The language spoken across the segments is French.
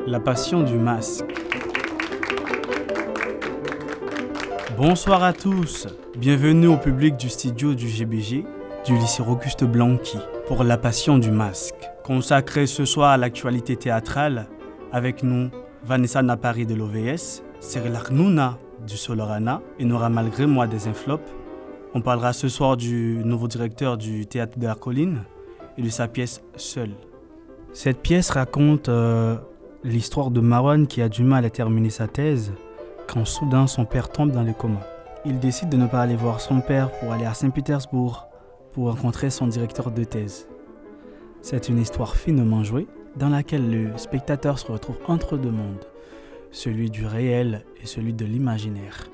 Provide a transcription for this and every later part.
La passion du masque. Bonsoir à tous, bienvenue au public du studio du GBG, du lycée Auguste Blanqui, pour La passion du masque. Consacré ce soir à l'actualité théâtrale, avec nous Vanessa Napari de l'OVS, Cyril Arnouna du Solorana et Nora Malgré moi des Inflopes. On parlera ce soir du nouveau directeur du théâtre de la Colline et de sa pièce Seul. Cette pièce raconte l'histoire de Marwan qui a du mal à terminer sa thèse quand soudain son père tombe dans le coma. Il décide de ne pas aller voir son père pour aller à Saint-Pétersbourg pour rencontrer son directeur de thèse. C'est une histoire finement jouée dans laquelle le spectateur se retrouve entre deux mondes, celui du réel et celui de l'imaginaire.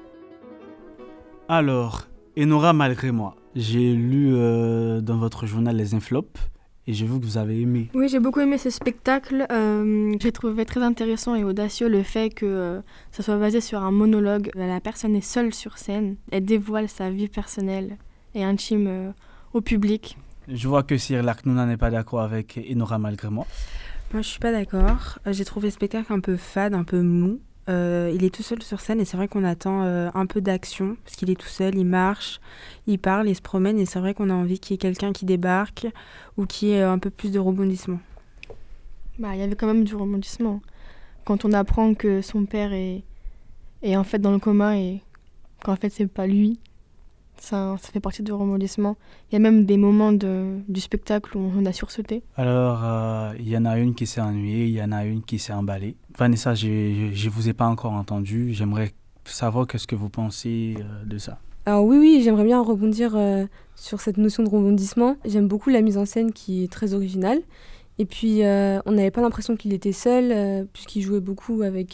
Alors, Enora Malgré moi, j'ai lu dans votre journal Les Inflopes et j'ai vu que vous avez aimé. Oui, j'ai beaucoup aimé ce spectacle. J'ai trouvé très intéressant et audacieux le fait que ça soit basé sur un monologue. La personne est seule sur scène. Elle dévoile sa vie personnelle et intime au public. Je vois que Cyril Arnouna n'est pas d'accord avec Enora Malgré moi. Moi, je suis pas d'accord. J'ai trouvé le spectacle un peu fade, un peu mou. Il est tout seul sur scène et c'est vrai qu'on attend un peu d'action parce qu'il est tout seul, il marche, il parle, il se promène et c'est vrai qu'on a envie qu'il y ait quelqu'un qui débarque ou qu'il y ait un peu plus de rebondissement. Il y avait quand même du rebondissement. Quand on apprend que son père est en fait dans le coma et qu'en fait c'est pas lui, ça fait partie du rebondissement. Il y a même des moments du spectacle où on a sursauté. Alors, il y en a une qui s'est ennuyée, il y en a une qui s'est emballée. Vanessa, je ne vous ai pas encore entendu. J'aimerais savoir qu'est-ce que vous pensez de ça. Alors oui, j'aimerais bien rebondir sur cette notion de rebondissement. J'aime beaucoup la mise en scène qui est très originale. Et puis, on n'avait pas l'impression qu'il était seul, puisqu'il jouait beaucoup avec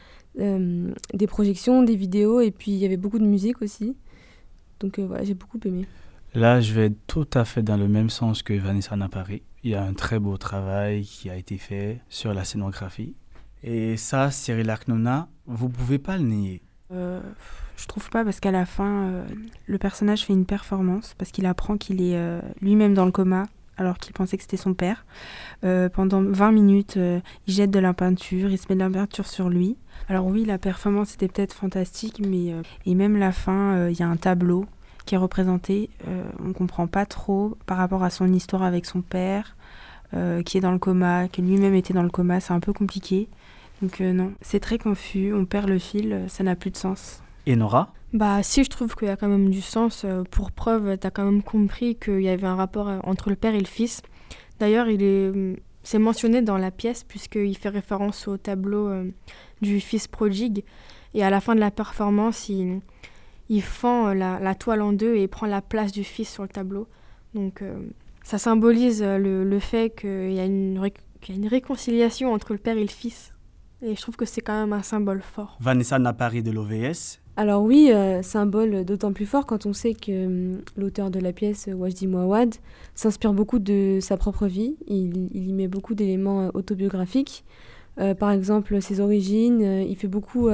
des projections, des vidéos, et puis il y avait beaucoup de musique aussi. Donc voilà, j'ai beaucoup aimé. Là, je vais tout à fait dans le même sens que Vanessa Napari. Il y a un très beau travail qui a été fait sur la scénographie. Et ça, Cyril Arnouna, vous ne pouvez pas le nier. Je trouve pas parce qu'à la fin, le personnage fait une performance parce qu'il apprend qu'il est lui-même dans le coma alors qu'il pensait que c'était son père. Pendant 20 minutes, il jette de la peinture, il se met de la peinture sur lui. Alors oui, la performance était peut-être fantastique, mais et même la fin, il y a un tableau qui est représenté. On comprend pas trop par rapport à son histoire avec son père, qui est dans le coma, que lui-même était dans le coma. C'est un peu compliqué. Donc non, c'est très confus, on perd le fil, ça n'a plus de sens. Et Nora ? Si, je trouve qu'il y a quand même du sens. Pour preuve, tu as quand même compris qu'il y avait un rapport entre le père et le fils. D'ailleurs, c'est mentionné dans la pièce puisqu'il fait référence au tableau du fils prodigue. Et à la fin de la performance, il fend la toile en deux et prend la place du fils sur le tableau. Donc ça symbolise le fait qu'il y a une réconciliation entre le père et le fils. Et je trouve que c'est quand même un symbole fort. Vanessa Napari de l'OVS. Alors oui, symbole d'autant plus fort quand on sait que l'auteur de la pièce, Wajdi Mouawad, s'inspire beaucoup de sa propre vie. Il y met beaucoup d'éléments autobiographiques. Par exemple, ses origines, il fait beaucoup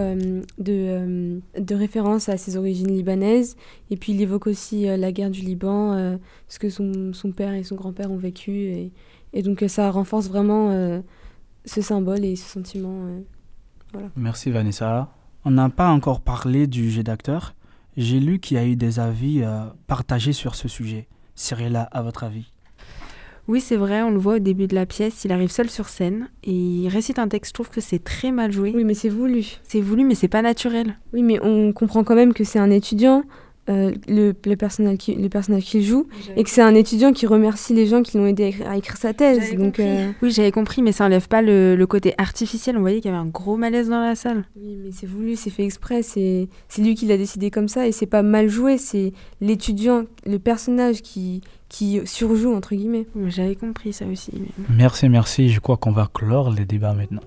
de références à ses origines libanaises. Et puis il évoque aussi la guerre du Liban, ce que son père et son grand-père ont vécu. Et donc ça renforce vraiment ce symbole et ce sentiment. Voilà. Merci Vanessa. On n'a pas encore parlé du jeu d'acteur. J'ai lu qu'il y a eu des avis partagés sur ce sujet. Cyrilla, à votre avis ? Oui, c'est vrai, on le voit au début de la pièce, il arrive seul sur scène et il récite un texte. Je trouve que c'est très mal joué. Oui, mais c'est voulu. C'est voulu, mais c'est pas naturel. Oui, mais on comprend quand même que c'est un étudiant, le personnage qu'il joue, et que c'est un étudiant qui remercie les gens qui l'ont aidé à écrire sa thèse. Oui, j'avais compris, mais ça enlève pas le côté artificiel. On voyait qu'il y avait un gros malaise dans la salle. Oui, mais c'est voulu, c'est fait exprès, c'est lui qui l'a décidé comme ça, et c'est pas mal joué, c'est l'étudiant, le personnage qui surjoue, entre guillemets. Oui, j'avais compris ça aussi. Mais... Merci, je crois qu'on va clore les débats maintenant.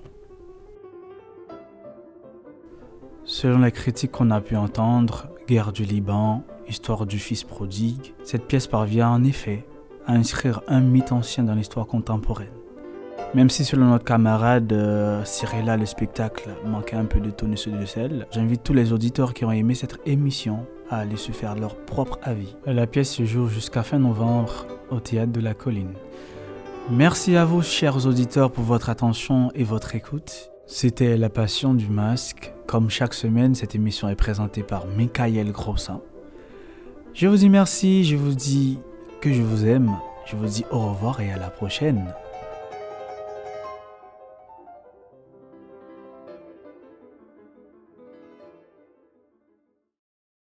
Selon les critiques qu'on a pu entendre, guerre du Liban, histoire du fils prodigue, cette pièce parvient en effet à inscrire un mythe ancien dans l'histoire contemporaine. Même si selon notre camarade Cyrilla, le spectacle manquait un peu de tonus de sel, j'invite tous les auditeurs qui ont aimé cette émission à aller se faire leur propre avis. La pièce se joue jusqu'à fin novembre au théâtre de la Colline. Merci à vous, chers auditeurs, pour votre attention et votre écoute. C'était La Passion du masque. Comme chaque semaine, cette émission est présentée par Michael Grossin. Je vous dis merci, je vous dis que je vous aime, je vous dis au revoir et à la prochaine.